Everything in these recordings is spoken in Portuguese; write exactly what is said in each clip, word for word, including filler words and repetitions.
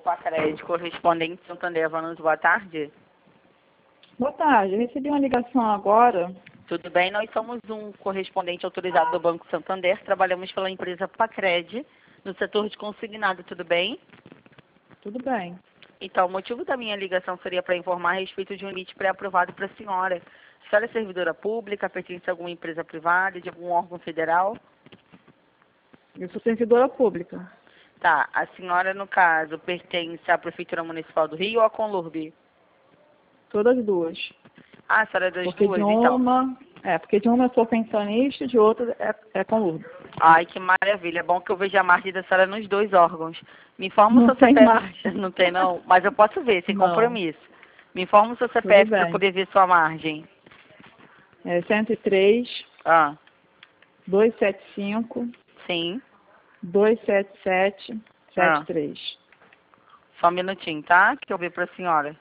Pacred, correspondente Santander, Vanusa, boa tarde. Boa tarde, eu recebi uma ligação agora. Tudo bem, nós somos um correspondente autorizado do Banco Santander, trabalhamos pela empresa Pacred, no setor de consignado, tudo bem? Tudo bem. Então, o motivo da minha ligação seria para informar a respeito de um limite pré-aprovado para a senhora. A senhora é servidora pública, pertence a alguma empresa privada, de algum órgão federal? Eu sou servidora pública. Tá, a senhora, no caso, pertence à Prefeitura Municipal do Rio ou à Conlurb? Todas as duas. Ah, a senhora é das porque duas, de então? uma, é, porque de uma eu sou pensionista, de outra é, é Conlurb. Ai, que maravilha. É bom que eu veja a margem da senhora nos dois órgãos. Me informa o Não seu tem C P F. margem. Não tem, não? Mas eu posso ver, sem Não. compromisso. Me informa o seu Tudo C P F para bem. poder ver sua margem. É cento e três, Ah, duzentos e setenta e cinco, sim. duzentos e setenta e sete, setenta Ah, e três. só um minutinho, tá? Que eu ver para a senhora.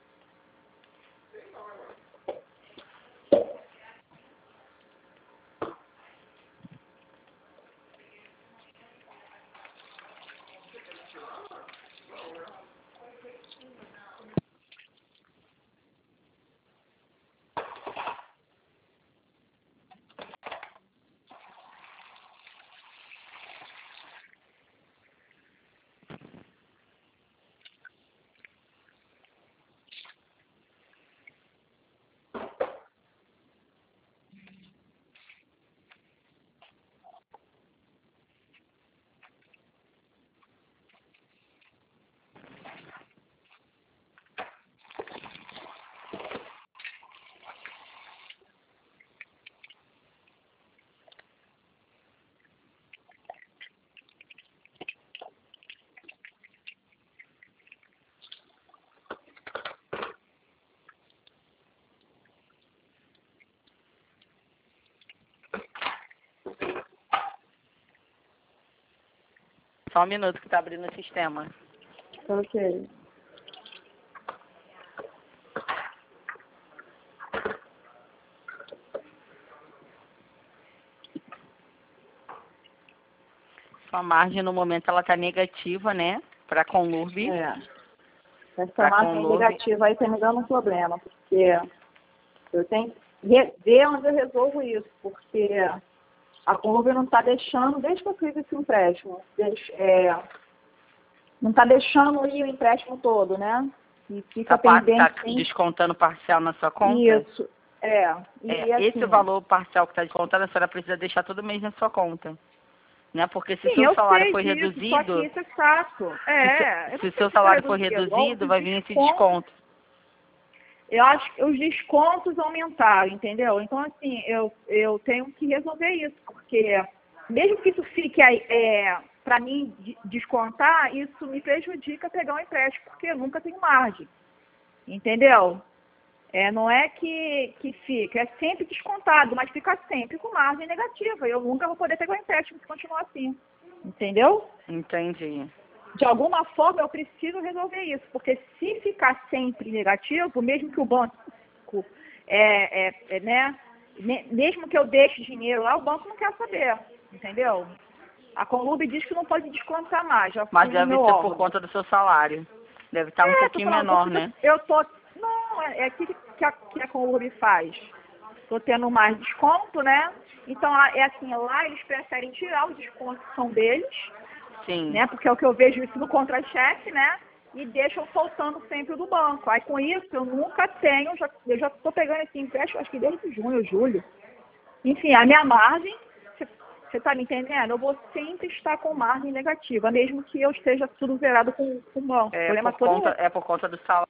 Só um minuto que tá abrindo o sistema. Ok. Sua margem, no momento, ela tá negativa, né? Para a Conlurb. É. Essa Pra margem Conlurb. negativa aí está me dando um problema, porque eu tenho que re- ver onde eu resolvo isso, porque a Conlurb não está deixando, desde que eu fiz esse empréstimo, deixa- é, não está deixando ir o empréstimo todo, né? E fica Tá, pa- pendente. tá sim. descontando parcial na sua conta? Isso, é. E É, assim, esse valor parcial que está descontado, a senhora precisa deixar todo mês na sua conta. Né? Porque se sim, seu eu salário sei for disso, só que reduzido, isso é chato. se, É, eu se não se sei seu se for salário for reduzido. Ou reduzido, os vai vir esse descontos, desconto. eu acho que os descontos aumentaram, entendeu? Então, assim, eu, eu tenho que resolver isso, porque mesmo que isso fique é, para mim de- descontar, isso me prejudica pegar um empréstimo, porque eu nunca tenho margem, entendeu? É, não é que, que fica, é sempre descontado, mas fica sempre com margem negativa. Eu nunca vou poder pegar um empréstimo se continuar assim, entendeu? Entendi. De alguma forma eu preciso resolver isso, porque se ficar sempre negativo, mesmo que o banco, é, é, é, né, me- mesmo que eu deixe dinheiro lá, o banco não quer saber, entendeu? A Conlurb diz que não pode descontar mais, já Mas fui no deve meu ser por órgão. conta do seu salário. Deve estar um É, tô pouquinho falando, tô, menor, né? eu tô, não, é é aqui que a, que a Conlurb faz. Tô tendo mais desconto, né? Então, a- é assim, lá eles preferem tirar os descontos que são deles, Sim. né? Porque é o que eu vejo isso no contra-cheque, né? E deixam faltando sempre do banco. Aí com isso eu nunca tenho, já, eu já estou pegando esse empréstimo, acho que desde junho, julho. Enfim, a minha margem, você está me entendendo? Eu vou sempre estar com margem negativa, mesmo que eu esteja tudo zerado com, com o banco. O É problema por todo é conta, esse. é por conta do salário,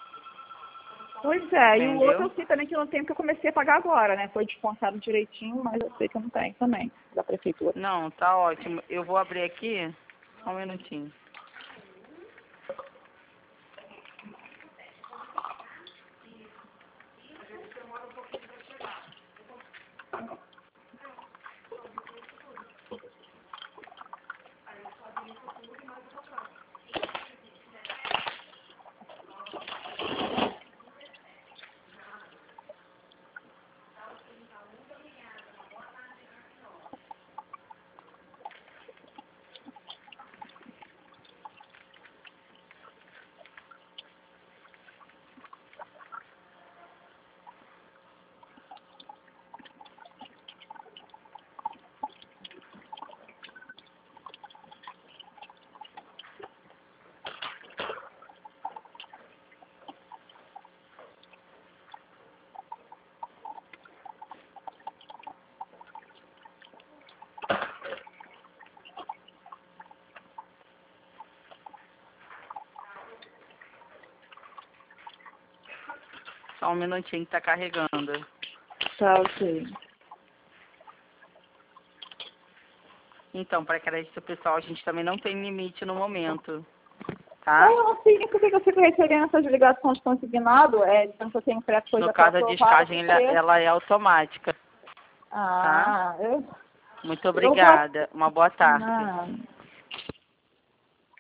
Pois é, e o outro entendeu? eu sei também que eu não tenho, que eu comecei a pagar agora, né? Foi descontado direitinho, mas eu sei que eu não tenho também, da prefeitura. Não, tá ótimo. Eu vou abrir aqui, só um minutinho. Só um minutinho que tá carregando. Tá, ok. Então, para crédito pessoal, a gente também não tem limite no momento. Tá? Eu não sei nem por que eu fico recebendo essas ligações consignado, é, dizendo que eu tenho pré coisa No para caso, a descagem ela, ela é automática. Ah, eu... Muito obrigada. Uma boa tarde. Não.